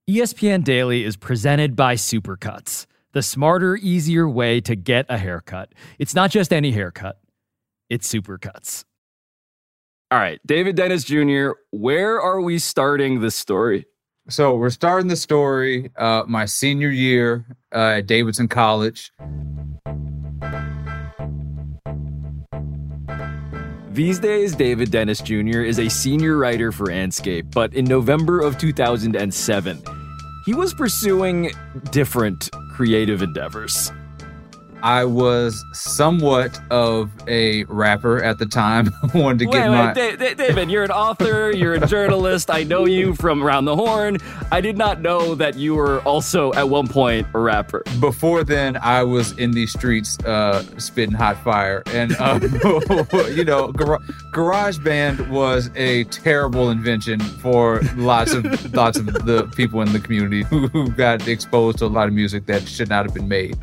ESPN Daily is presented by Supercuts, the smarter, easier way to get a haircut. It's not just any haircut, it's Supercuts. All right, David Dennis Jr., where are we starting this story? So we're starting the story my senior year at Davidson College. These days, David Dennis Jr. is a senior writer for Andscape, but in November of 2007, he was pursuing different creative endeavors. I was somewhat of a rapper at the time. I wanted to get David, you're an author, you're a journalist. I know you from Around the Horn. I did not know that you were also, at one point, a rapper. Before then, I was in these streets spitting hot fire. And, GarageBand was a terrible invention for lots of the people in the community who got exposed to a lot of music that should not have been made.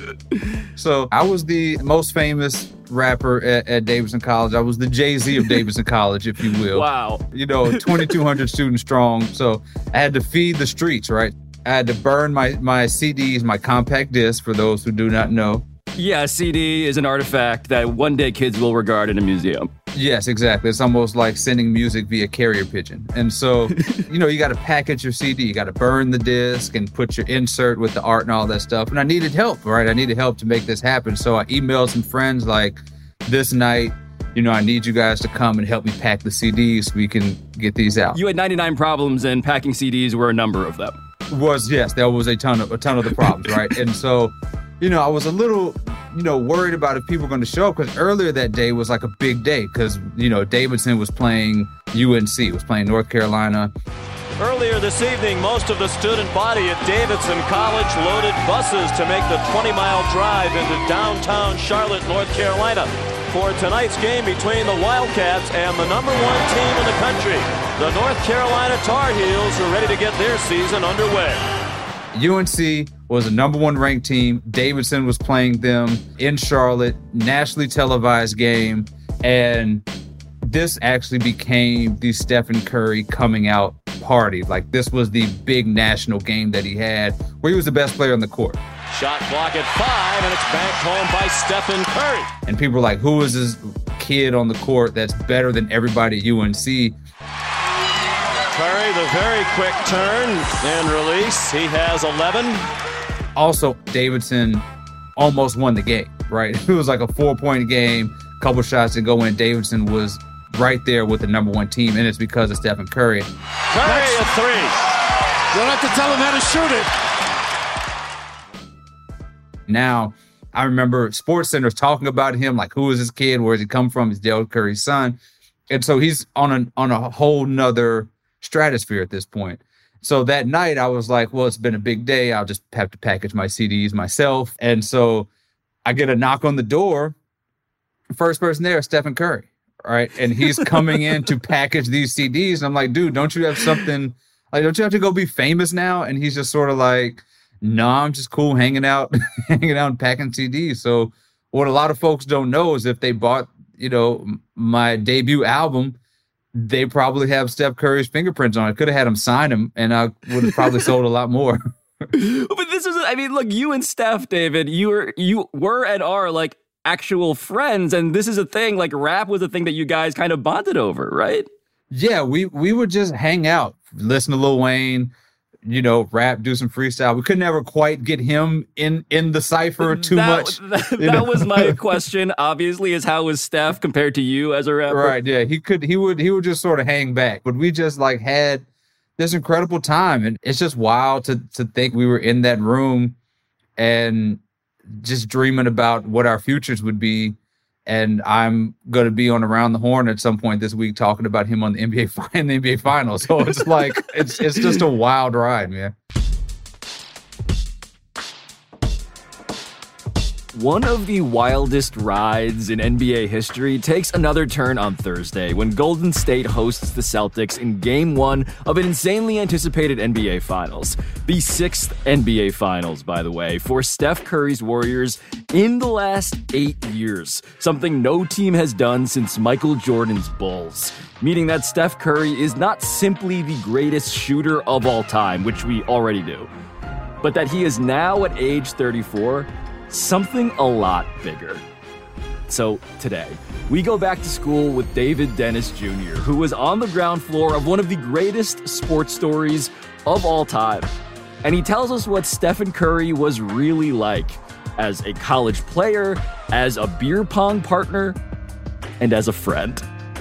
So I was the most famous rapper at Davidson College. I was the Jay-Z of Davidson College, if you will. Wow. 2,200 students strong. So I had to feed the streets, right? I had to burn my CDs, my compact disc, for those who do not know. Yeah, a CD is an artifact that one day kids will regard in a museum. Yes, exactly. It's almost like sending music via carrier pigeon. And so, you got to package your CD. You got to burn the disc and put your insert with the art and all that stuff. And I needed help, right? I needed help to make this happen. So I emailed some friends like, this night, I need you guys to come and help me pack the CDs so we can get these out. You had 99 problems, and packing CDs were a number of them. Yes, there was a ton of the problems, right? And so, I was a little, worried about if people were going to show up, because earlier that day was like a big day because, Davidson was playing UNC, was playing North Carolina. Earlier this evening, most of the student body at Davidson College loaded buses to make the 20-mile drive into downtown Charlotte, North Carolina, for tonight's game between the Wildcats and the number one team in the country, the North Carolina Tar Heels, are ready to get their season underway. UNC was a number one ranked team. Davidson was playing them in Charlotte, nationally televised game. And this actually became the Stephen Curry coming out party. Like, this was the big national game that he had where he was the best player on the court. Shot clock at 5, and it's banked home by Stephen Curry. And people were like, who is this kid on the court that's better than everybody at UNC? Curry, the very quick turn and release. He has 11. Also, Davidson almost won the game, right? It was like a 4-point game, couple shots to go in. Davidson was right there with the number one team, and it's because of Stephen Curry. Curry a three. You don't have to tell him how to shoot it. Now, I remember SportsCenter talking about him, like, who is this kid? Where does he come from? He's Dell Curry's son. And so he's on a whole nother stratosphere at this point. So that night I was like, well, it's been a big day. I'll just have to package my CDs myself. And so I get a knock on the door. First person there is Stephen Curry, right? And he's coming in to package these CDs. And I'm like, dude, don't you have something, like, don't you have to go be famous now? And he's just sort of like, no, I'm just cool hanging out and packing CDs. So what a lot of folks don't know is if they bought, my debut album, they probably have Steph Curry's fingerprints on it. Could have had him sign him, and I would have probably sold a lot more. But this is, look, you and Steph, David, you were and are like actual friends, and this is a thing, like rap was a thing that you guys kind of bonded over, right? Yeah, we would just hang out, listen to Lil Wayne, rap, do some freestyle. We could never quite get him in the cypher too much. That was my question, obviously, is how was Steph compared to you as a rapper? Right, yeah. He would just sort of hang back. But we just like had this incredible time. And it's just wild to think we were in that room and just dreaming about what our futures would be. And I'm going to be on Around the Horn at some point this week talking about him on the NBA Finals. So it's like, it's just a wild ride, man. One of the wildest rides in NBA history takes another turn on Thursday when Golden State hosts the Celtics in Game 1 of an insanely anticipated NBA Finals. The 6th NBA Finals, by the way, for Steph Curry's Warriors in the last 8 years, something no team has done since Michael Jordan's Bulls. Meaning that Steph Curry is not simply the greatest shooter of all time, which we already do, but that he is now at age 34, something a lot bigger. So today, we go back to school with David Dennis Jr., who was on the ground floor of one of the greatest sports stories of all time. And he tells us what Stephen Curry was really like as a college player, as a beer pong partner, and as a friend.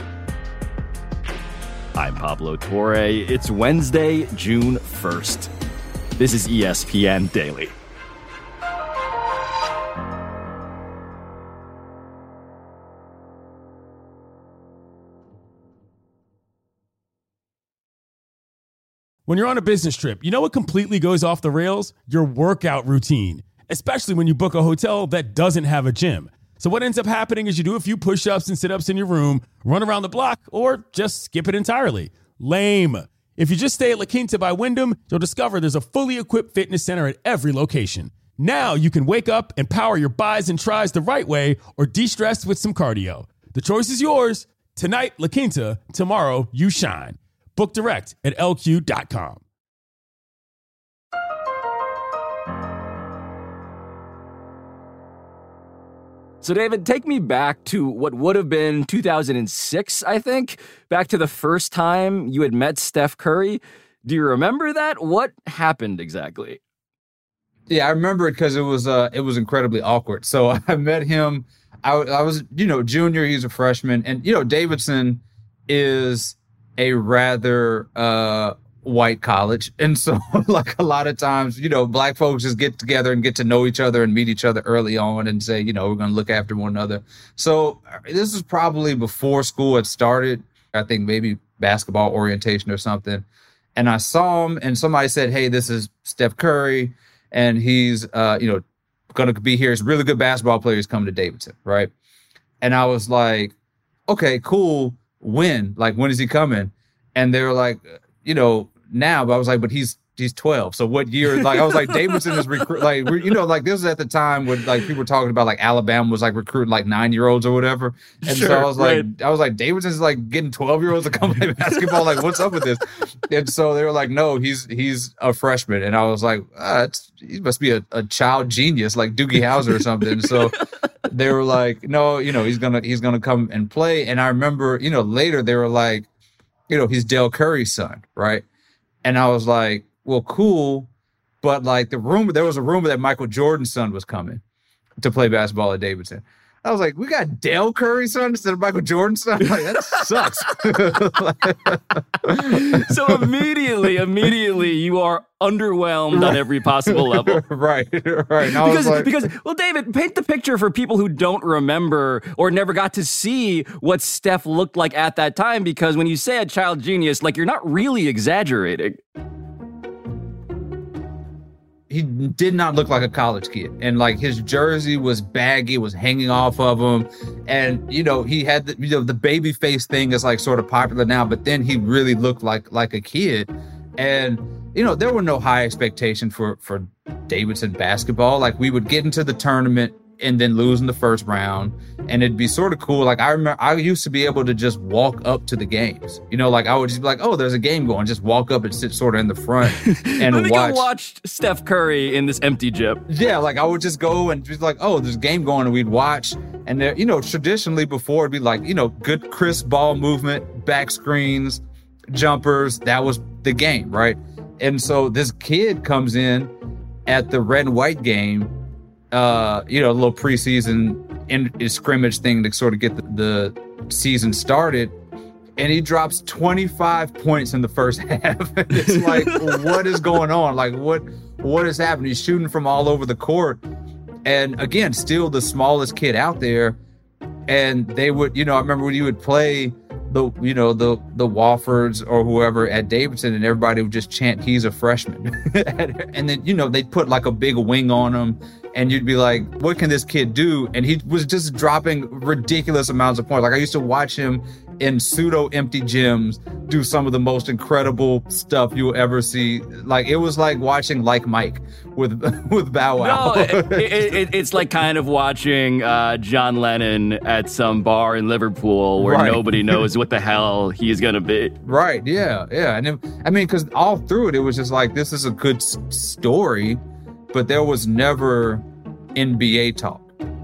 I'm Pablo Torre. It's Wednesday, June 1st. This is ESPN Daily. When you're on a business trip, you know what completely goes off the rails? Your workout routine, especially when you book a hotel that doesn't have a gym. So what ends up happening is you do a few push-ups and sit-ups in your room, run around the block, or just skip it entirely. Lame. If you just stay at La Quinta by Wyndham, you'll discover there's a fully equipped fitness center at every location. Now you can wake up and power your buys and tries the right way or de-stress with some cardio. The choice is yours. Tonight, La Quinta. Tomorrow, you shine. Book direct at LQ.com. So, David, take me back to what would have been 2006, I think, back to the first time you had met Steph Curry. Do you remember that? What happened exactly? Yeah, I remember it because it was incredibly awkward. So I met him. I was, junior. He's a freshman. And, Davidson is a rather white college. And so like a lot of times, black folks just get together and get to know each other and meet each other early on and say, we're going to look after one another. So this is probably before school had started. I think maybe basketball orientation or something. And I saw him and somebody said, hey, this is Steph Curry. And he's, going to be here. He's a really good basketball player. He's coming to Davidson. Right. And I was like, okay, cool. When is he coming? And they were like, now, but I was like, but he's 12. So what year? Like, I was like, Davidson is this was at the time when people were talking about Alabama was recruiting 9-year-olds or whatever. And sure, so I was like, Davidson's getting 12-year-olds to come play basketball. What's up with this? And so they were like, no, he's a freshman. And I was like, he must be a child genius like Doogie Howser or something. So they were like, no, he's gonna come and play. And I remember, later they were like, he's Del Curry's son, right? And I was like, well, cool. But there was a rumor that Michael Jordan's son was coming to play basketball at Davidson. I was like, we got Del Curry's son instead of Michael Jordan's son? That sucks. So immediately you are underwhelmed on every possible level. Right. Because, David, paint the picture for people who don't remember or never got to see what Steph looked like at that time, because when you say a child genius, you're not really exaggerating. He did not look like a college kid. And his jersey was baggy, was hanging off of him. And, he had the baby face thing is sort of popular now, but then he really looked like a kid. And, there were no high expectation for Davidson basketball. We would get into the tournament and then lose in the first round. And it'd be sort of cool. I remember I used to be able to just walk up to the games. I would just be like, oh, there's a game going. Just walk up and sit sort of in the front and Let me go watch Steph Curry in this empty gym. Yeah, I would just go and be like, oh, there's a game going, and we'd watch. And there, traditionally before it'd be good crisp ball movement, back screens, jumpers. That was the game, right? And so this kid comes in at the red and white game, a little preseason scrimmage thing to sort of get the season started. And he drops 25 points in the first half. And it's what is going on? What is happening? He's shooting from all over the court. And again, still the smallest kid out there. And they would, I remember when you would play the Wofords or whoever at Davidson, and everybody would just chant, he's a freshman. And then, they'd put a big wing on him. and you'd be like, what can this kid do? And he was just dropping ridiculous amounts of points. Like I used to watch him in pseudo empty gyms do some of the most incredible stuff you'll ever see. Like it was like watching Like Mike with Bow Wow. No, it's like kind of watching John Lennon at some bar in Liverpool where nobody knows what the hell he's gonna be. Right? Yeah. And because all through it, it was just like, this is a good story, but there was never NBA talk.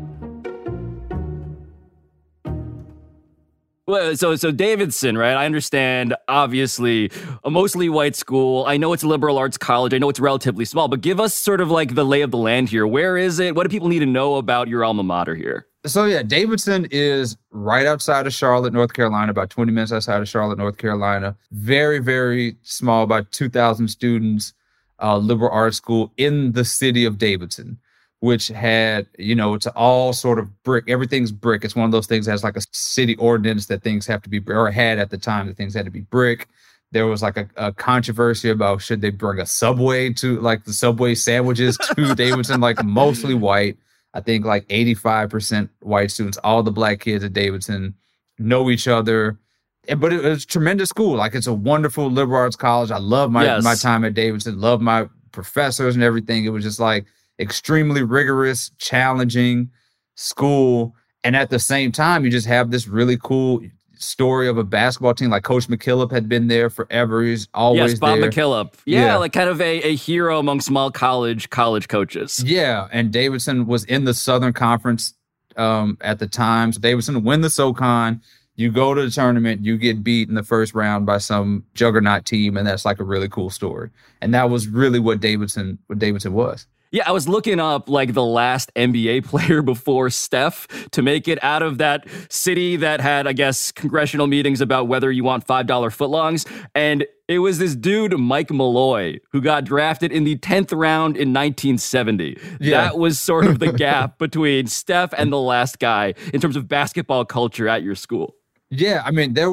Well, so Davidson, right? I understand, obviously, a mostly white school. I know it's a liberal arts college. I know it's relatively small, but give us sort of like the lay of the land here. Where is it? What do people need to know about your alma mater here? So yeah, Davidson is right outside of Charlotte, North Carolina, about 20 minutes outside of Charlotte, North Carolina. Very, very small, about 2,000 students, liberal arts school in the city of Davidson, which had, it's all sort of brick. Everything's brick. It's one of those things that has like a city ordinance that things have to be, or had at the time that things had to be brick. There was like a controversy about should they bring a Subway to, like the Subway sandwiches to Davidson, like mostly white. I think like 85% white students, all the black kids at Davidson know each other. But it was a tremendous school. Like it's a wonderful liberal arts college. I love my time at Davidson, love my professors and everything. It was just like, extremely rigorous, challenging school. And at the same time, you just have this really cool story of a basketball team. Like Coach McKillop had been there forever. He's always Bob there. McKillop. Yeah, like kind of a hero among small college coaches. Yeah, and Davidson was in the Southern Conference at the time. So Davidson would win the SoCon. You go to the tournament, you get beat in the first round by some juggernaut team, and that's like a really cool story. And that was really what Davidson was. Yeah, I was looking up like the last NBA player before Steph to make it out of that city that had, I guess, congressional meetings about whether you want $5 footlongs. And it was this dude, Mike Malloy, who got drafted in the 10th round in 1970. Yeah. That was sort of the gap between Steph and the last guy in terms of basketball culture at your school. Yeah,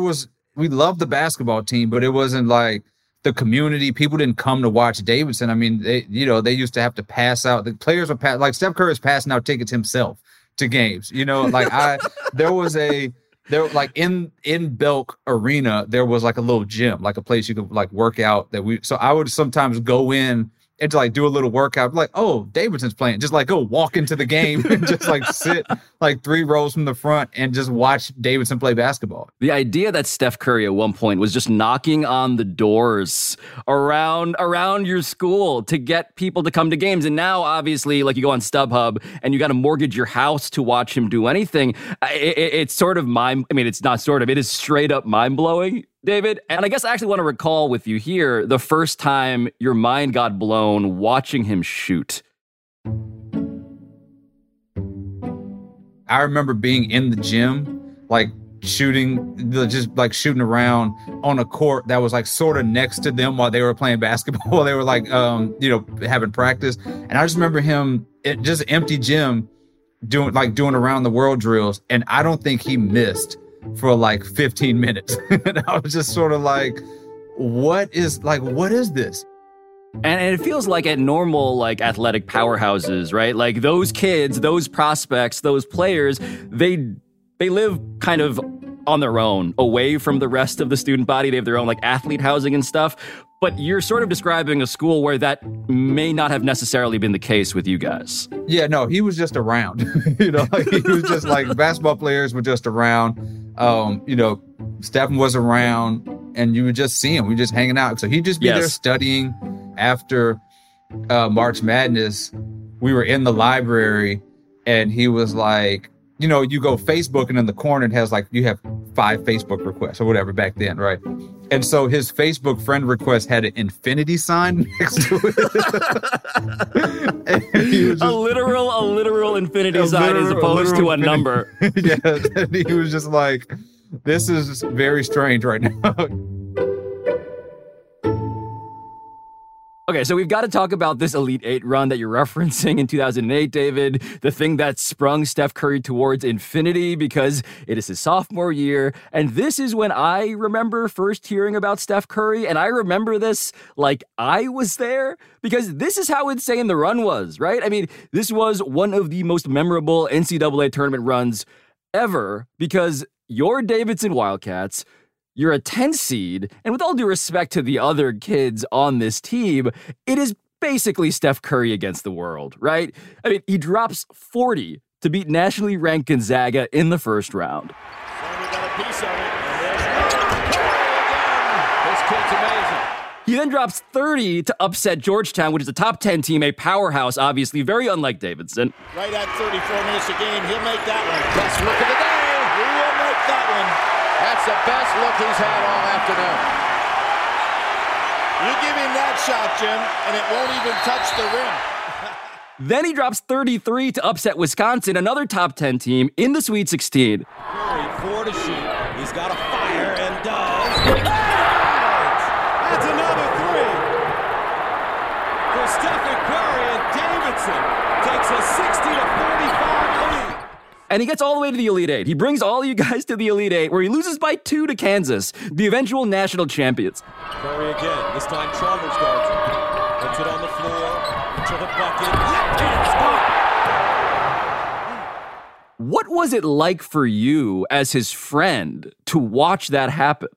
we loved the basketball team, but it wasn't like the community. People didn't come to watch Davidson. I mean, they used to have to pass out. The players would pass, like Steph Curry is passing out tickets himself to games. There was in Belk Arena, there was like a little gym, like a place you could like work out so I would sometimes go in and to like do a little workout, like, oh, Davidson's playing. Just like go walk into the game and just like sit like 3 rows from the front and just watch Davidson play basketball. The idea that Steph Curry at one point was just knocking on the doors around your school to get people to come to games. And now obviously like you go on StubHub and you got to mortgage your house to watch him do anything. It's sort of it's not sort of, it is straight up mind blowing, David. And I guess I actually want to recall with you here the first time your mind got blown watching him shoot. I remember being in the gym, like shooting around on a court that was like sort of next to them while they were playing basketball. They were like, having practice. And I just remember him, just an empty gym, doing around the world drills. And I don't think he missed for like 15 minutes. And I was just sort of like, what is this? And it feels like at normal, like athletic powerhouses, right? Like those kids, those prospects, those players, they live kind of on their own, away from the rest of the student body. They have their own like athlete housing and stuff. But you're sort of describing a school where that may not have necessarily been the case with you guys. Yeah, no, he was just around. He was just like basketball players were just around. Stephen was around, and you would just see him. We were just hanging out. So he'd just be there studying. After March Madness, we were in the library, and he was like, you go Facebook, and in the corner it has like, you have 5 Facebook requests or whatever back then, right? And so his Facebook friend request had an infinity sign next to it. A literal infinity sign as opposed to a number. Yeah, and he was just like, this is very strange right now. Okay, so we've got to talk about this Elite Eight run that you're referencing in 2008, David, the thing that sprung Steph Curry towards infinity because it is his sophomore year. And this is when I remember first hearing about Steph Curry. And I remember this like I was there because this is how insane the run was, right? I mean, this was one of the most memorable NCAA tournament runs ever because your Davidson Wildcats, you're a 10 seed, and with all due respect to the other kids on this team, it is basically Steph Curry against the world, right? I mean, he drops 40 to beat nationally ranked Gonzaga in the first round. Sammy got a piece of it. This kid's amazing. He then drops 30 to upset Georgetown, which is a top 10 team, a powerhouse, obviously, very unlike Davidson. Right at 34 minutes a game, he'll make that one. Best look of the day. He will make that one. That's the best look he's had all afternoon. You give him that shot, Jim, and it won't even touch the rim. Then he drops 33 to upset Wisconsin, another top 10 team, in the Sweet 16. Curry, 4 to shoot. He's got a fire and does. That's another 3. For Stephen Curry, and Davidson takes a 60-45 lead. And he gets all the way to the Elite Eight. He brings all you guys to the Elite Eight, where he loses by 2 to Kansas, the eventual national champions. Curry again. This time Chalmers guards him. Puts it on the floor to the bucket. Left-hand spot. What was it like for you as his friend to watch that happen?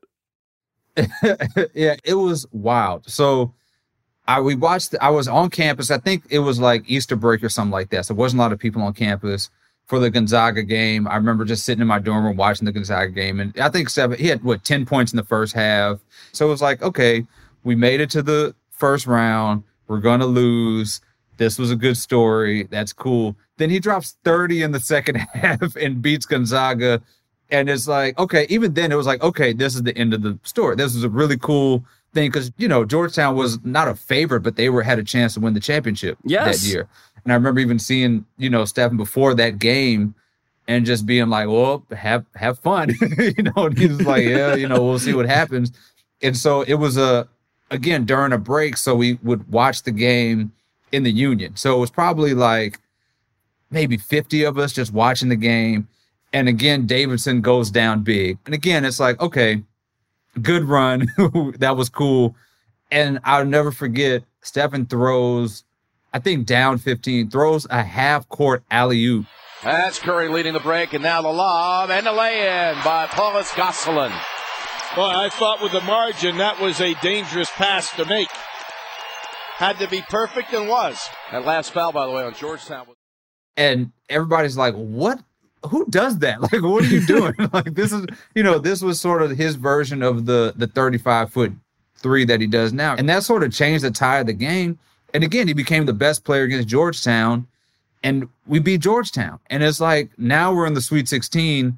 Yeah, it was wild. So I was on campus. I think it was like Easter break or something like that. So there wasn't a lot of people on campus for the Gonzaga game. I remember just sitting in my dorm room watching the Gonzaga game. And I think he had 10 points in the first half. So it was like, okay, we made it to the first round. We're going to lose. This was a good story. That's cool. Then he drops 30 in the second half and beats Gonzaga. And it's like, okay, even then it was like, okay, this is the end of the story. This was a really cool thing because, Georgetown was not a favorite, but they had a chance to win the championship that year. And I remember even seeing, Stephen before that game and just being like, well, have fun. And he was like, yeah, we'll see what happens. And so it was again, during a break. So we would watch the game in the Union. So it was probably like maybe 50 of us just watching the game. And again, Davidson goes down big. And again, it's like, okay, good run. That was cool. And I'll never forget, Stephen throws, I think down 15, throws a half-court alley-oop. That's Curry leading the break, and now the lob and the lay-in by Paulus Gosselin. Well, I thought with the margin, that was a dangerous pass to make. Had to be perfect and was. That last foul, by the way, on Georgetown. And everybody's like, what? Who does that? Like, what are you doing? Like, this is, this was sort of his version of the 35-foot three that he does now. And that sort of changed the tide of the game. And again, he became the best player against Georgetown, and we beat Georgetown. And it's like, now we're in the Sweet 16.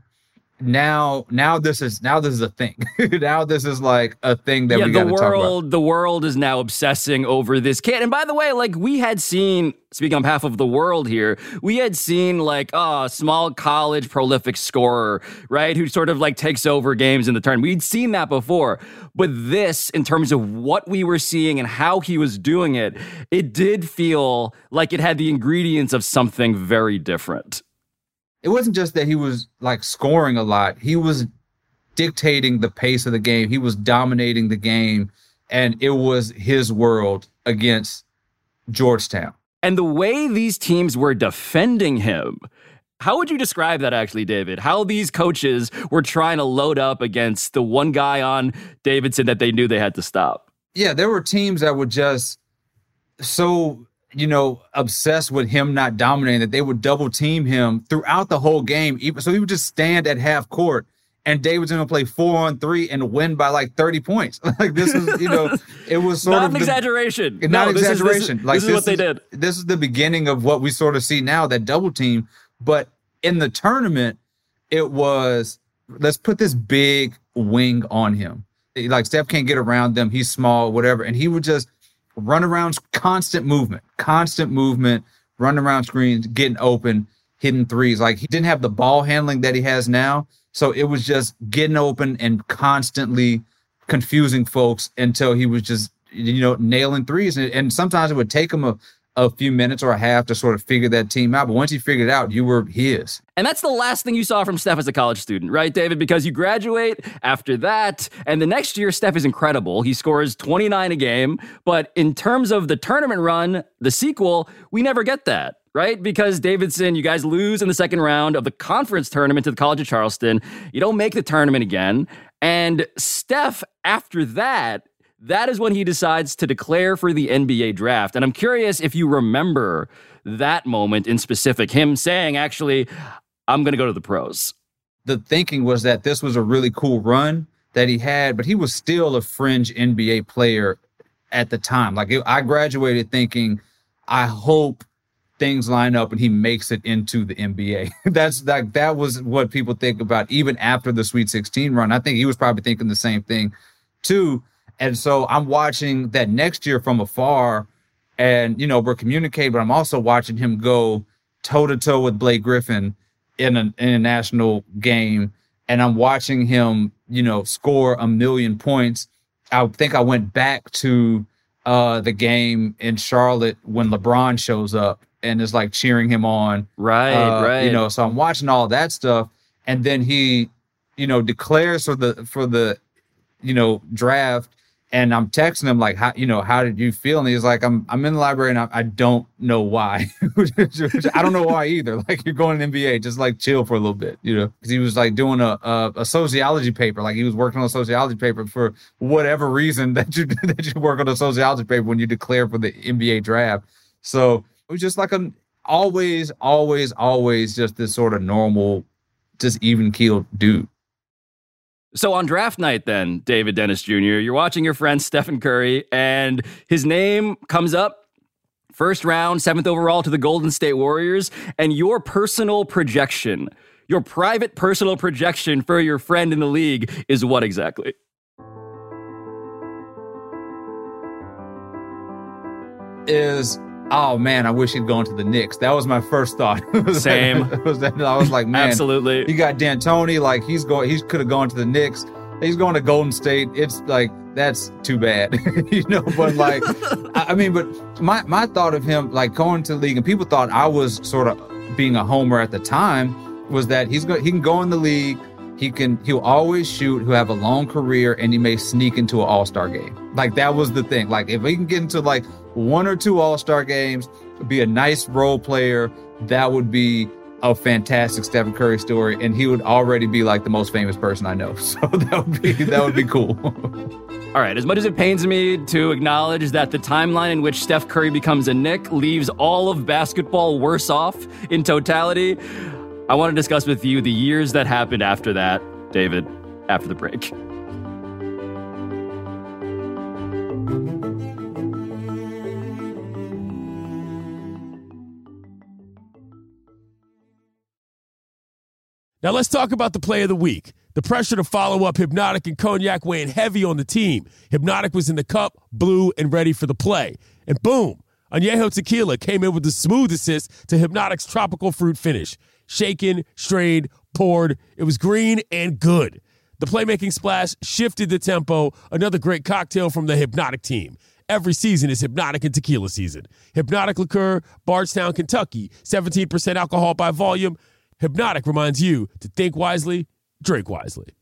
Now this is a thing. Now this is like a thing that we got to talk about. The world is now obsessing over this kid. And by the way, like we had seen, speaking on behalf of the world here, we had seen like a small college prolific scorer, right? Who sort of like takes over games in the tournament. We'd seen that before. But this, in terms of what we were seeing and how he was doing it, it did feel like it had the ingredients of something very different. It wasn't just that he was like scoring a lot. He was dictating the pace of the game. He was dominating the game, and it was his world against Georgetown. And the way these teams were defending him, how would you describe that actually, David? How these coaches were trying to load up against the one guy on Davidson that they knew they had to stop? Yeah, there were teams that were just so obsessed with him not dominating that they would double team him throughout the whole game. So he would just stand at half court and Davidson would play 4-on-3 and win by like 30 points. Like this is, it was sort not of an exaggeration. Not exaggeration. This is what they did. This is the beginning of what we sort of see now, that double team. But in the tournament, it was, let's put this big wing on him. Like Steph can't get around them. He's small, whatever. And he would just run around, constant movement, run around screens, getting open, hitting threes. Like he didn't have the ball handling that he has now. So it was just getting open and constantly confusing folks until he was just nailing threes. And sometimes it would take him a few minutes or a half to sort of figure that team out. But once he figured it out, you were his. And that's the last thing you saw from Steph as a college student, right, David? Because you graduate after that, and the next year, Steph is incredible. He scores 29 a game. But in terms of the tournament run, the sequel, we never get that, right? Because Davidson, you guys lose in the second round of the conference tournament to the College of Charleston. You don't make the tournament again. And Steph, after that is when he decides to declare for the NBA draft. And I'm curious if you remember that moment in specific, him saying, actually, I'm going to go to the pros. The thinking was that this was a really cool run that he had, but he was still a fringe NBA player at the time. Like, I graduated thinking, I hope things line up and he makes it into the NBA. That was what people think about even after the Sweet 16 run. I think he was probably thinking the same thing too. And so I'm watching that next year from afar, and, we're communicating, but I'm also watching him go toe-to-toe with Blake Griffin in a national game. And I'm watching him, score 1 million points. I think I went back to the game in Charlotte when LeBron shows up and is like cheering him on. Right. So I'm watching all that stuff. And then he, declares for the draft. And I'm texting him like, how did you feel? And he's like, I'm in the library and I don't know why. I don't know why either. Like, you're going to the NBA, just like chill for a little bit, because he was like doing a sociology paper. Like, he was working on a sociology paper for whatever reason that you work on a sociology paper when you declare for the NBA draft. So it was just like always just this sort of normal, just even-keeled dude. So on draft night then, David Dennis Jr., you're watching your friend Stephen Curry, and his name comes up, first round, 7th overall to the Golden State Warriors, and your personal projection, your private personal projection for your friend in the league is what exactly? Oh man, I wish he'd gone to the Knicks. That was my first thought. Same. I was like, man, absolutely. You got D'Antoni, like he could have gone to the Knicks. He's going to Golden State. It's like, that's too bad, but like, but my thought of him, like, going to the league, and people thought I was sort of being a homer at the time, was that he can go in the league. He'll always shoot. He'll have a long career, and he may sneak into an All-Star game. Like, that was the thing. Like, if he can get into like 1 or 2 All-Star games, be a nice role player, that would be a fantastic Stephen Curry story, and he would already be like the most famous person I know. So that would be cool. All right, as much as it pains me to acknowledge that the timeline in which Steph Curry becomes a Knick leaves all of basketball worse off in totality, I want to discuss with you the years that happened after that, David, after the break. Now let's talk about the play of the week. The pressure to follow up Hypnotic and Cognac weighing heavy on the team. Hypnotic was in the cup, blue, and ready for the play. And boom, Añejo Tequila came in with the smooth assist to Hypnotic's tropical fruit finish. Shaken, strained, poured. It was green and good. The playmaking splash shifted the tempo. Another great cocktail from the Hypnotic team. Every season is Hypnotic and Tequila season. Hypnotic Liqueur, Bardstown, Kentucky. 17% alcohol by volume. Hypnotic reminds you to think wisely, drink wisely.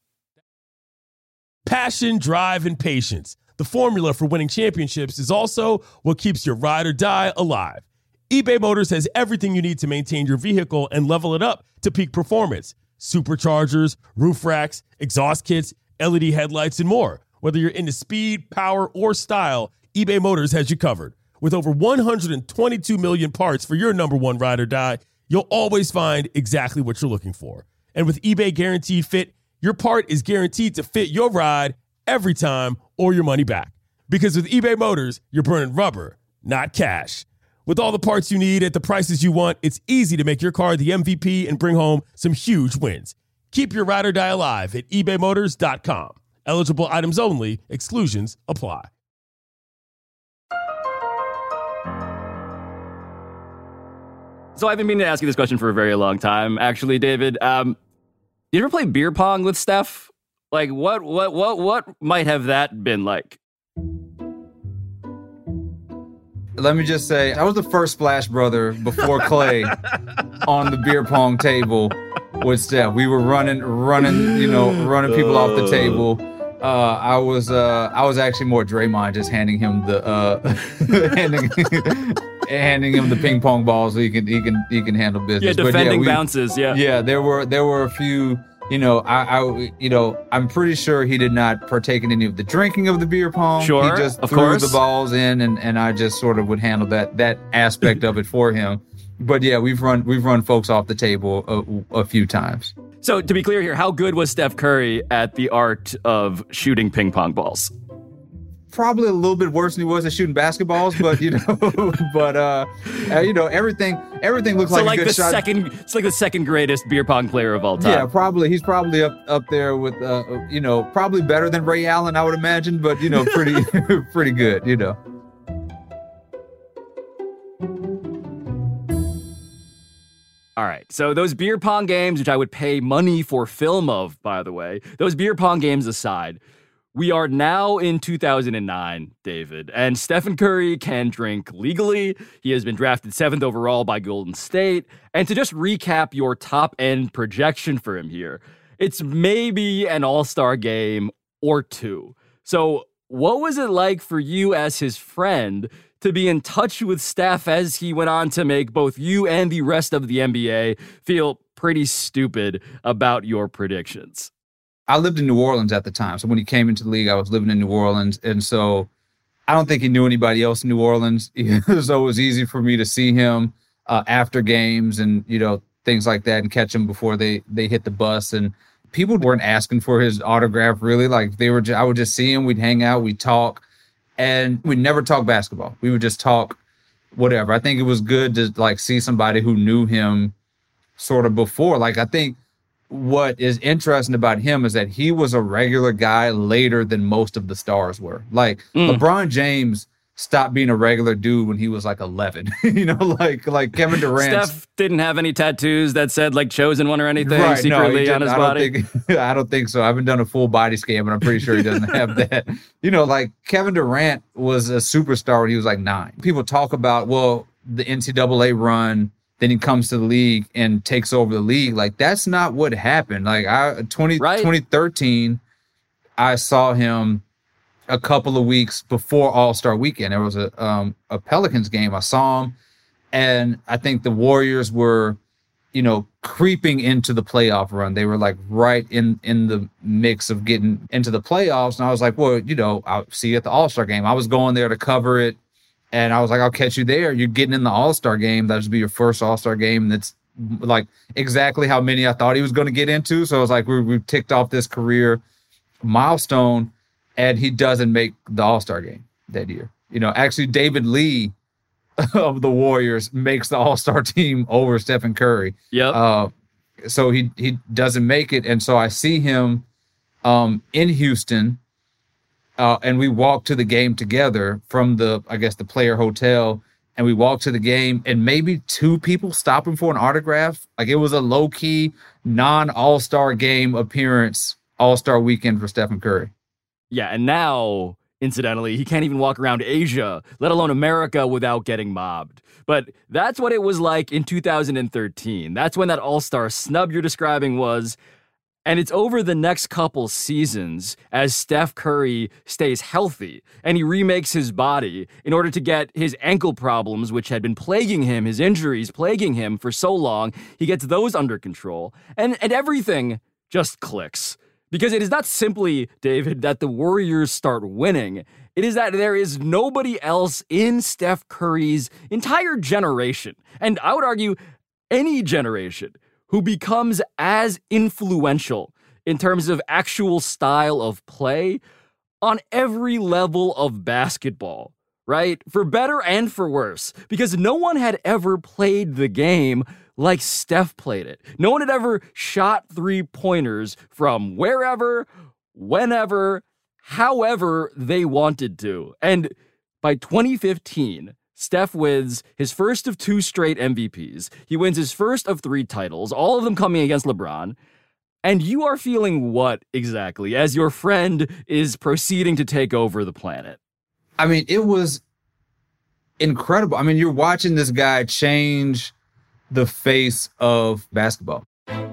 Passion, drive, and patience. The formula for winning championships is also what keeps your ride or die alive. eBay Motors has everything you need to maintain your vehicle and level it up to peak performance. Superchargers, roof racks, exhaust kits, LED headlights, and more. Whether you're into speed, power, or style, eBay Motors has you covered. With over 122 million parts for your number one ride or die, you'll always find exactly what you're looking for. And with eBay Guaranteed Fit, your part is guaranteed to fit your ride every time or your money back. Because with eBay Motors, you're burning rubber, not cash. With all the parts you need at the prices you want, it's easy to make your car the MVP and bring home some huge wins. Keep your ride or die alive at ebaymotors.com. Eligible items only. Exclusions apply. So I've been meaning to ask you this question for a very long time, actually, David. You ever play beer pong with Steph? Like, what might have that been like? let me just say, I was the first Splash Brother before Clay on the beer pong table with Steph. We were running people off the table. I was actually more Draymond, just handing him the handing him the ping pong balls so he can handle business. Yeah, defending bounces. Yeah. Yeah, there were a few. I'm pretty sure he did not partake in any of the drinking of the beer pong. Sure, he just of threw course. the balls in, and I just sort of would handle that aspect of it for him. But yeah, we've run folks off the table a few times. So to be clear here, how good was Steph Curry at the art of shooting ping pong balls? Probably a little bit worse than he was at shooting basketballs, but everything looks like a good shot. It's like the second greatest beer pong player of all time. Yeah, probably he's probably up there with probably better than Ray Allen, I would imagine, but pretty pretty good, All right, so those beer pong games, which I would pay money for film of, by the way, those beer pong games aside, we are now in 2009, David, and Stephen Curry can drink legally. He has been drafted 7th overall by Golden State. And to just recap your top-end projection for him here, it's maybe an all-star game or two. So what was it like for you as his friend to be in touch with Steph as he went on to make both you and the rest of the NBA feel pretty stupid about your predictions? I lived in New Orleans at the time. So when he came into the league, I was living in New Orleans. And so I don't think he knew anybody else in New Orleans. So it was easy for me to see him after games and, things like that and catch him before they hit the bus. And people weren't asking for his autograph, really. Like I would just see him. We'd hang out. We'd talk. And we'd never talk basketball. We would just talk whatever. I think it was good to see somebody who knew him sort of before. I think what is interesting about him is that he was a regular guy later than most of the stars were. LeBron James stopped being a regular dude when he was 11. Like Kevin Durant. Steph didn't have any tattoos that said chosen one or anything secretly on his body. I don't think so. I haven't done a full body scan, but I'm pretty sure he doesn't have that. Kevin Durant was a superstar when he was 9. People talk about, the NCAA run, then he comes to the league and takes over the league. That's not what happened. 2013, I saw him a couple of weeks before All-Star Weekend. There was a Pelicans game. I saw him, and I think the Warriors were, creeping into the playoff run. They were right in the mix of getting into the playoffs. And I was like, I'll see you at the All-Star game. I was going there to cover it. And I was like, I'll catch you there. You're getting in the All-Star game. That'll be your first All-Star game. That's exactly how many I thought he was going to get into. So I was like, we ticked off this career milestone, and he doesn't make the All-Star game that year. Actually, David Lee of the Warriors makes the All-Star team over Stephen Curry. Yep. So he doesn't make it. And so I see him in Houston. And we walked to the game together from the player hotel, and we walked to the game, and maybe 2 people stopped him for an autograph. It was a low-key, non-All-Star game appearance, All-Star weekend for Stephen Curry. Yeah, and now, incidentally, he can't even walk around Asia, let alone America, without getting mobbed. But that's what it was like in 2013. That's when that All-Star snub you're describing was. And it's over the next couple seasons as Steph Curry stays healthy and he remakes his body in order to get his ankle problems, which had been plaguing him, his injuries plaguing him for so long, he gets those under control. And everything just clicks. Because it is not simply, David, that the Warriors start winning. It is that there is nobody else in Steph Curry's entire generation, and I would argue any generation, who becomes as influential in terms of actual style of play on every level of basketball, right? For better and for worse, because no one had ever played the game like Steph played it. No one had ever shot 3-pointers from wherever, whenever, however they wanted to. And by 2015, Steph wins his first of 2 straight MVPs. He wins his first of 3 titles, all of them coming against LeBron. And you are feeling what exactly as your friend is proceeding to take over the planet? I mean, it was incredible. I mean, you're watching this guy change the face of basketball.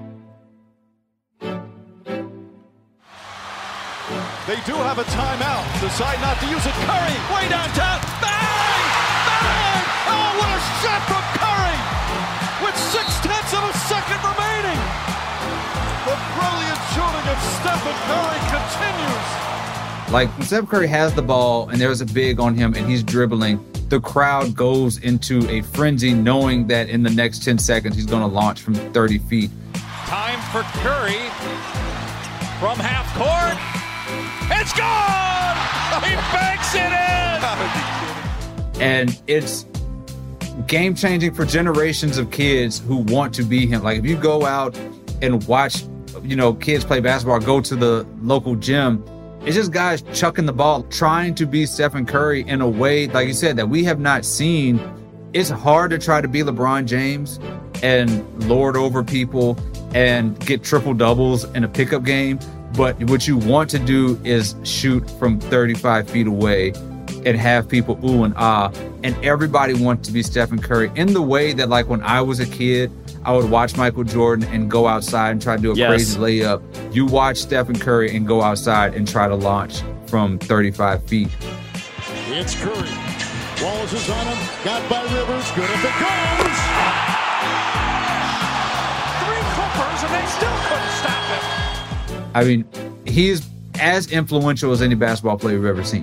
They do have a timeout. Decide not to use it. Curry, way downtown. Bang! Bang! Oh, what a shot from Curry! With 0.6 of a second remaining. The brilliant shooting of Stephen Curry continues. Like, when Steph Curry has the ball and there's a big on him and he's dribbling, the crowd goes into a frenzy knowing that in the next 10 seconds he's going to launch from 30 feet. Time for Curry from half court. It's gone! He banks it in! And it's game-changing for generations of kids who want to be him. Like, if you go out and watch, kids play basketball, go to the local gym, it's just guys chucking the ball, trying to be Stephen Curry in a way, like you said, that we have not seen. It's hard to try to be LeBron James and lord over people and get triple-doubles in a pickup game. But what you want to do is shoot from 35 feet away and have people ooh and ah. And everybody wants to be Stephen Curry in the way that, like, when I was a kid, I would watch Michael Jordan and go outside and try to do a crazy layup. You watch Stephen Curry and go outside and try to launch from 35 feet. It's Curry. Wallace is on him. Got by Rivers. Good if it goes. 3 Clippers, and they still couldn't stop him. I mean, he's as influential as any basketball player we've ever seen.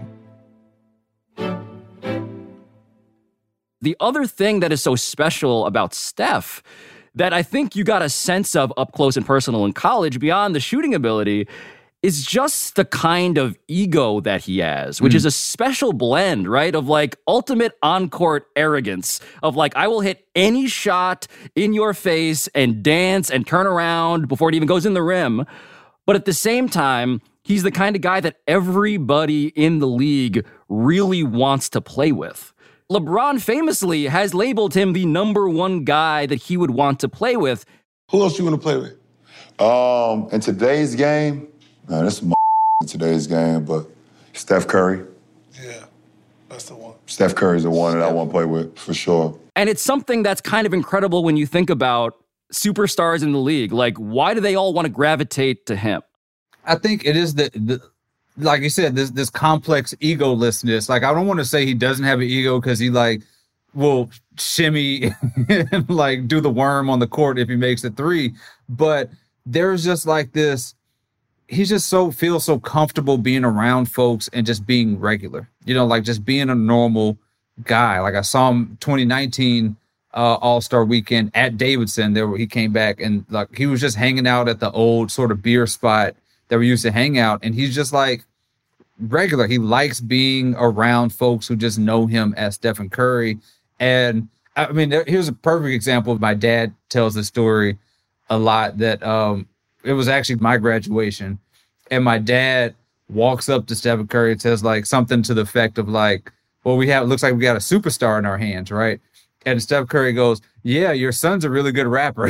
The other thing that is so special about Steph that I think you got a sense of up close and personal in college beyond the shooting ability is just the kind of ego that he has, which is a special blend, right? Of like ultimate on-court arrogance of like, I will hit any shot in your face and dance and turn around before it even goes in the rim. But at the same time, he's the kind of guy that everybody in the league really wants to play with. LeBron famously has labeled him the number one guy that he would want to play with. Who else you want to play with? In today's game, there's some in today's game, but Steph Curry. Yeah, that's the one. Steph Curry's the one that I want to play with, for sure. And it's something that's kind of incredible when you think about superstars in the league. Like, why do they all want to gravitate to him? I think it is the like you said, this complex egolessness. Like, I don't want to say he doesn't have an ego because he like will shimmy and like do the worm on the court if he makes a 3. But there's just like this, he's just feels so comfortable being around folks and just being regular, like just being a normal guy. Like, I saw him 2019 All-Star weekend at Davidson there where he came back and like he was just hanging out at the old sort of beer spot that we used to hang out, and he's just like regular. He likes being around folks who just know him as Stephen Curry. And I mean, here's a perfect example. My dad tells the story a lot that it was actually my graduation, and my dad walks up to Stephen Curry and says like something to the effect of like, well, looks like we got a superstar in our hands, right? And Steph Curry goes, yeah, your son's a really good rapper.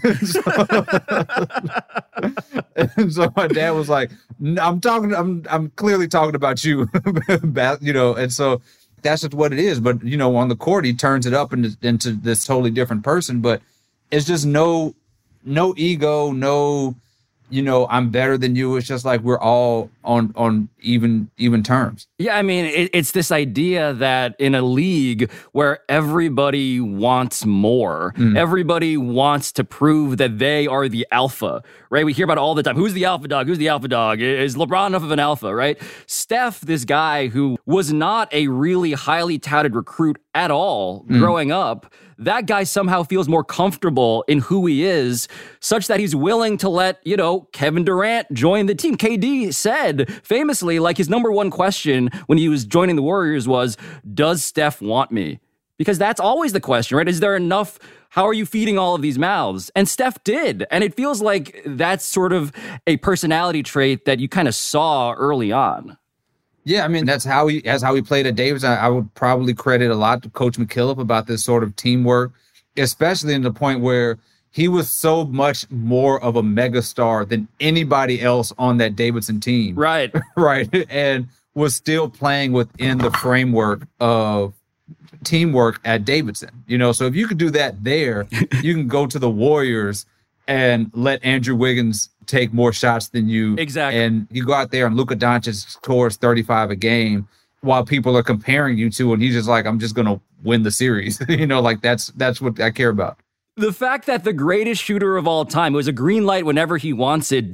And so my dad was like, I'm clearly talking about you, and so that's just what it is. But, on the court, he turns it up into this totally different person, but it's just no ego, no, I'm better than you. It's just like we're all on even terms. Yeah, I mean, it's this idea that in a league where everybody wants more, everybody wants to prove that they are the alpha, right? We hear about it all the time. Who's the alpha dog? Who's the alpha dog? Is LeBron enough of an alpha, right? Steph, this guy who was not a really highly touted recruit at all growing up, that guy somehow feels more comfortable in who he is, such that he's willing to let, Kevin Durant join the team. KD said famously, like, his number one question when he was joining the Warriors was, does Steph want me? Because that's always the question, right? Is there enough? How are you feeding all of these mouths? And Steph did. And it feels like that's sort of a personality trait that you kind of saw early on. Yeah, I mean, that's how he played at Davidson. I would probably credit a lot to Coach McKillop about this sort of teamwork, especially in the point where he was so much more of a megastar than anybody else on that Davidson team. Right. Right. And was still playing within the framework of teamwork at Davidson. So if you could do that there, you can go to the Warriors and let Andrew Wiggins take more shots than you. Exactly. And you go out there and Luka Doncic scores 35 a game while people are comparing you to, and he's just like, I'm just going to win the series. That's what I care about. The fact that the greatest shooter of all time, who has a green light whenever he wants it,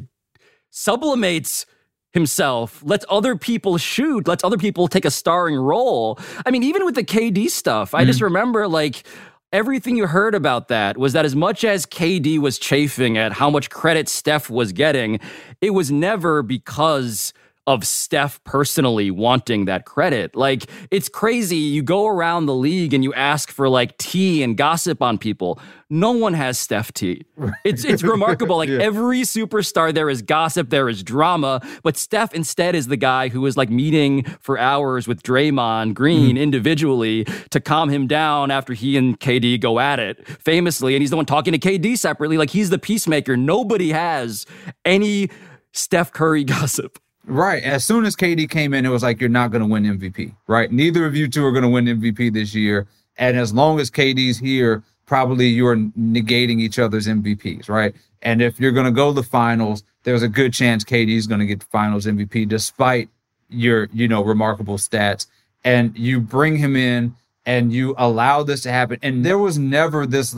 sublimates himself, lets other people shoot, lets other people take a starring role. I mean, even with the KD stuff, I just remember everything you heard about that was that as much as KD was chafing at how much credit Steph was getting, it was never because of Steph personally wanting that credit. It's crazy. You go around the league and you ask for tea and gossip on people. No one has Steph tea. It's remarkable. Every superstar, there is gossip, there is drama, but Steph instead is the guy who is meeting for hours with Draymond Green individually to calm him down after he and KD go at it famously. And he's the one talking to KD separately. He's the peacemaker. Nobody has any Steph Curry gossip. Right. As soon as KD came in, it was you're not going to win MVP, right? Neither of you two are going to win MVP this year. And as long as KD's here, probably you're negating each other's MVPs, right? And if you're going to go to the finals, there's a good chance KD's going to get the finals MVP despite your, remarkable stats. And you bring him in and you allow this to happen. And there was never this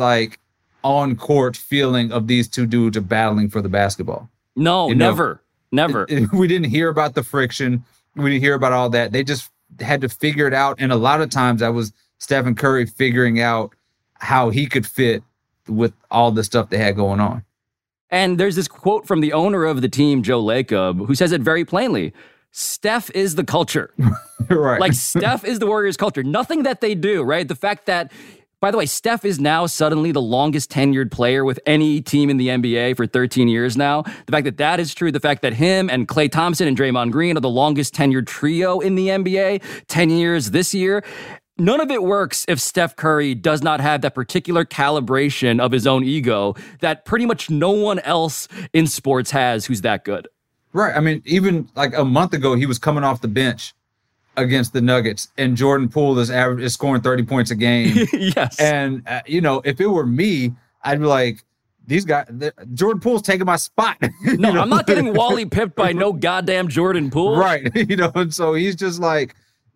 on-court feeling of these two dudes are battling for the basketball. No, never. Never. We didn't hear about the friction. We didn't hear about all that. They just had to figure it out. And a lot of times that was Stephen Curry figuring out how he could fit with all the stuff they had going on. And there's this quote from the owner of the team, Joe Lacob, who says it very plainly. Steph is the culture. Right. Steph is the Warriors culture. Nothing that they do, right? The fact that, by the way, Steph is now suddenly the longest tenured player with any team in the NBA for 13 years now. The fact that that is true, the fact that him and Klay Thompson and Draymond Green are the longest tenured trio in the NBA, 10 years this year. None of it works if Steph Curry does not have that particular calibration of his own ego that pretty much no one else in sports has who's that good. Right. I mean, even a month ago, he was coming off the bench against the Nuggets, and Jordan Poole is scoring 30 points a game. Yes. And, if it were me, I'd be like, these guys, Jordan Poole's taking my spot. No, I'm not getting Wally pipped by no goddamn Jordan Poole. Right. And so he's just but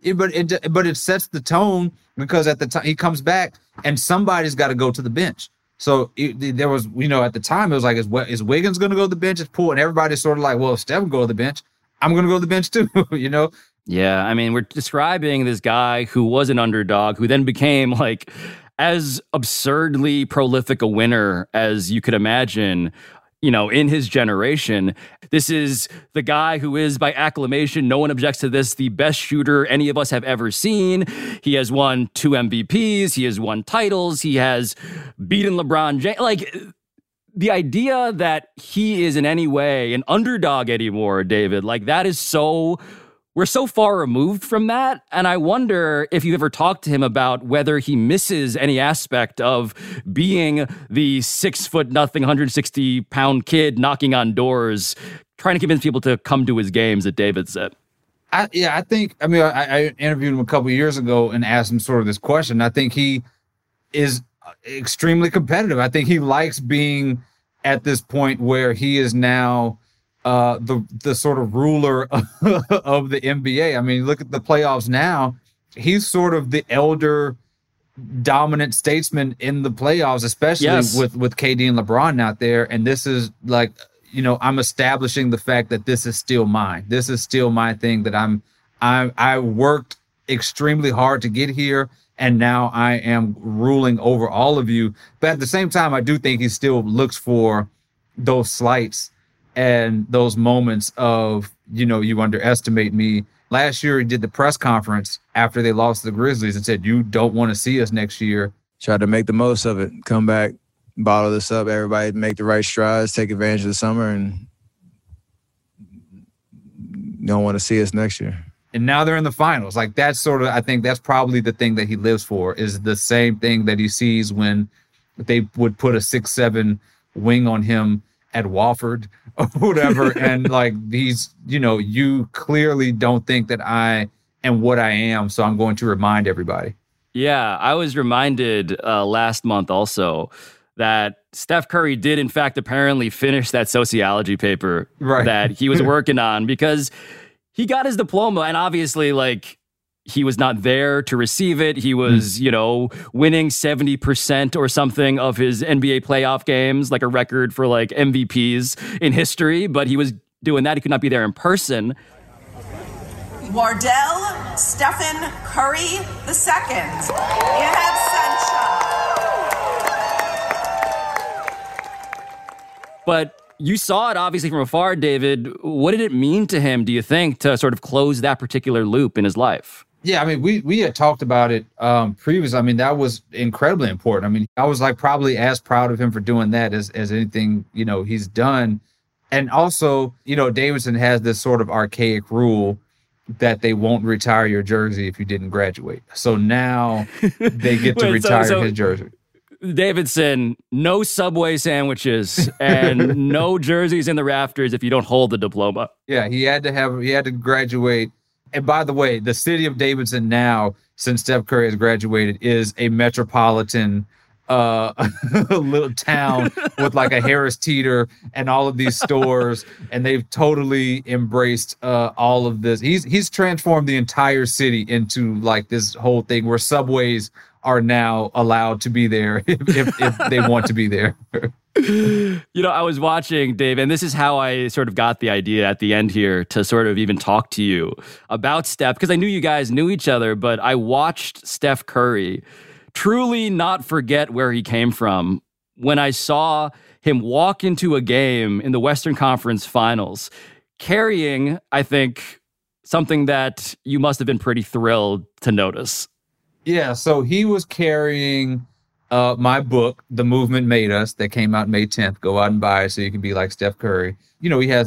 it sets the tone because at the time he comes back and somebody's got to go to the bench. So there was, at the time, it was is Wiggins going to go to the bench? Is Poole? And everybody's sort of well, if Steph can go to the bench, I'm going to go to the bench too, Yeah, I mean, we're describing this guy who was an underdog, who then became as absurdly prolific a winner as you could imagine, in his generation. This is the guy who is, by acclamation, no one objects to this, the best shooter any of us have ever seen. He has won 2 MVPs. He has won titles. He has beaten LeBron James. The idea that he is in any way an underdog anymore, David, that is so... We're so far removed from that, and I wonder if you ever talked to him about whether he misses any aspect of being the 6'0", 160-pound kid knocking on doors, trying to convince people to come to his games at Davidson. I interviewed him a couple of years ago and asked him sort of this question. I think he is extremely competitive. I think he likes being at this point where he is now the sort of ruler of the NBA. I mean, look at the playoffs now. He's sort of the elder dominant statesman in the playoffs, especially with KD and LeBron out there. And this is I'm establishing the fact that this is still mine. This is still my thing, that I worked extremely hard to get here, and now I am ruling over all of you. But at the same time, I do think he still looks for those slights and those moments of, you underestimate me. Last year, he did the press conference after they lost the Grizzlies and said, you don't want to see us next year. Tried to make the most of it. Come back, bottle this up, everybody make the right strides, take advantage of the summer, and don't want to see us next year. And now they're in the finals. That's sort of, I think that's probably the thing that he lives for, is the same thing that he sees when they would put a 6'7" wing on him at Wofford or whatever. And these, you clearly don't think that I am what I am. So I'm going to remind everybody. Yeah, I was reminded last month also that Steph Curry did, in fact, apparently finish that sociology paper that he was working on, because he got his diploma, and obviously, like, he was not there to receive it. He was, winning 70% or something of his NBA playoff games, like a record for like MVPs in history, but he was doing that. He could not be there in person. Wardell Stephen Curry II. You have sunshine. But you saw it obviously from afar, David. What did it mean to him, do you think, to sort of close that particular loop in his life? Yeah, I mean, we had talked about it previously. I mean, that was incredibly important. I mean, I was like probably as proud of him for doing that as anything, he's done. And also, Davidson has this sort of archaic rule that they won't retire your jersey if you didn't graduate. So now they get to retire his jersey. Davidson, no Subway sandwiches and no jerseys in the rafters if you don't hold the diploma. Yeah, he had to graduate. And by the way, the city of Davidson now, since Steph Curry has graduated, is a metropolitan little town with like a Harris Teeter and all of these stores, and they've totally embraced all of this. He's transformed the entire city into like this whole thing where Subways are now allowed to be there if they want to be there. I was watching, Dave, and this is how I sort of got the idea at the end here to sort of even talk to you about Steph, because I knew you guys knew each other, but I watched Steph Curry truly not forget where he came from when I saw him walk into a game in the Western Conference Finals carrying, I think, something that you must have been pretty thrilled to notice. Yeah, so he was carrying my book, The Movement Made Us, that came out May 10th. Go out and buy it so you can be like Steph Curry. He has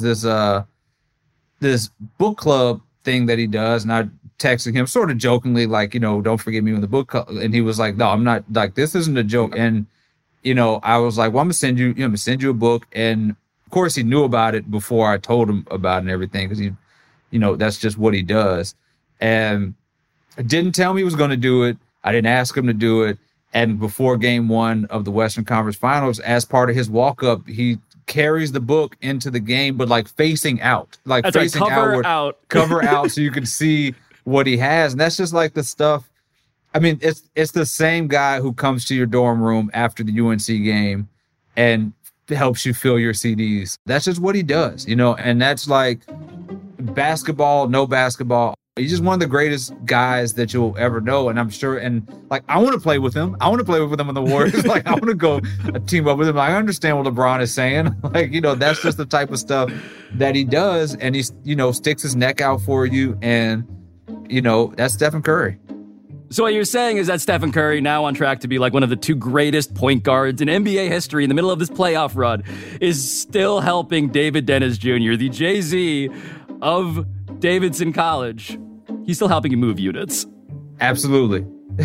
this book club thing that he does, and I texted him sort of jokingly, like, don't forget me when the book club. And he was like, no, I'm not, like, this isn't a joke. And, I was like, well, I'm going to send you a book. And of course he knew about it before I told him about it and everything, because he, that's just what he does. And didn't tell me he was going to do it. I didn't ask him to do it. And before game one of the Western Conference Finals, as part of his walk-up, he carries the book into the game, but like facing out, like that's facing outward, cover out so you can see what he has. And that's just like the stuff. I mean, it's the same guy who comes to your dorm room after the UNC game and helps you fill your CDs. That's just what he does, and that's like basketball, no basketball. He's just one of the greatest guys that you'll ever know. And I'm sure, and like, I want to play with him. I want to play with him in the Warriors. Like, I want to go team up with him. I understand what LeBron is saying. Like, that's just the type of stuff that he does. And he, sticks his neck out for you. And, that's Stephen Curry. So what you're saying is that Stephen Curry, now on track to be like one of the two greatest point guards in NBA history in the middle of this playoff run, is still helping David Dennis Jr., the Jay-Z of Davidson College. He's still helping you move units. Absolutely.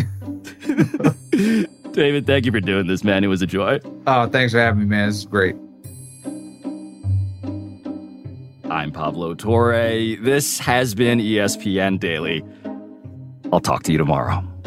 David, thank you for doing this, man. It was a joy. Oh, thanks for having me, man. This is great. I'm Pablo Torre. This has been ESPN Daily. I'll talk to you tomorrow.